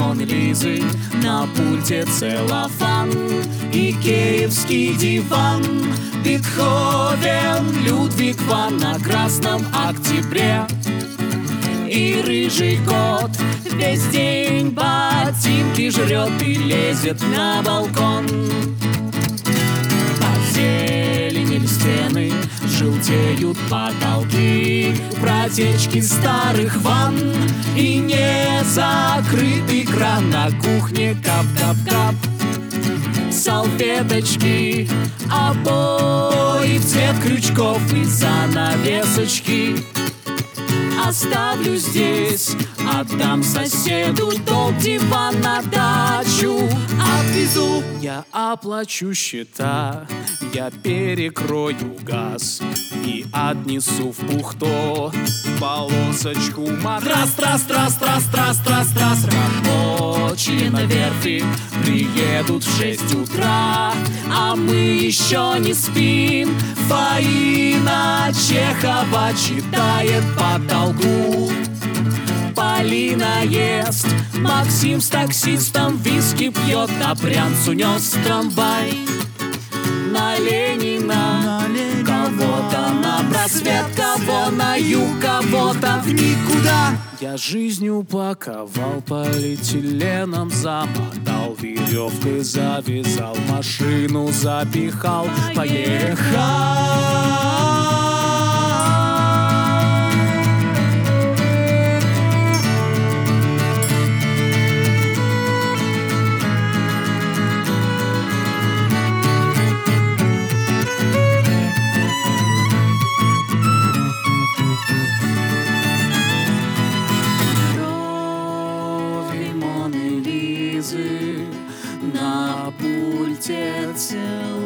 Моны Лизы, на пульте целлофан, икеевский диван, Бетховен, Людвиг ван на Красном Октябре. И рыжий кот весь день ботинки жрет и лезет на балкон. Позеленели стены, желтеют потолки, протечки старых ванн и не закрытый кран на кухне. Кап-кап-кап, салфеточки, обои в цвет крючков и занавесочки. Оставлю здесь, отдам соседу, тот диван на дачу отвезу. Я оплачу счета, я перекрою газ и отнесу в Пухто полосочку матрас. Трас-трас-трас-трас-трас-трас-трас. Рабочие на верфи приедут в 6 утра, а мы еще не спим. Фаина Чехова читает потолку. Полина ест, Максим с таксистом виски пьет, а Брянц унес трамвай. На Ленина, кого-то на просвет, кого на юг, кого-то в никуда. Я жизнь упаковал полиэтиленом, замотал веревкой, завязал, машину запихал, поехал. На пульте целый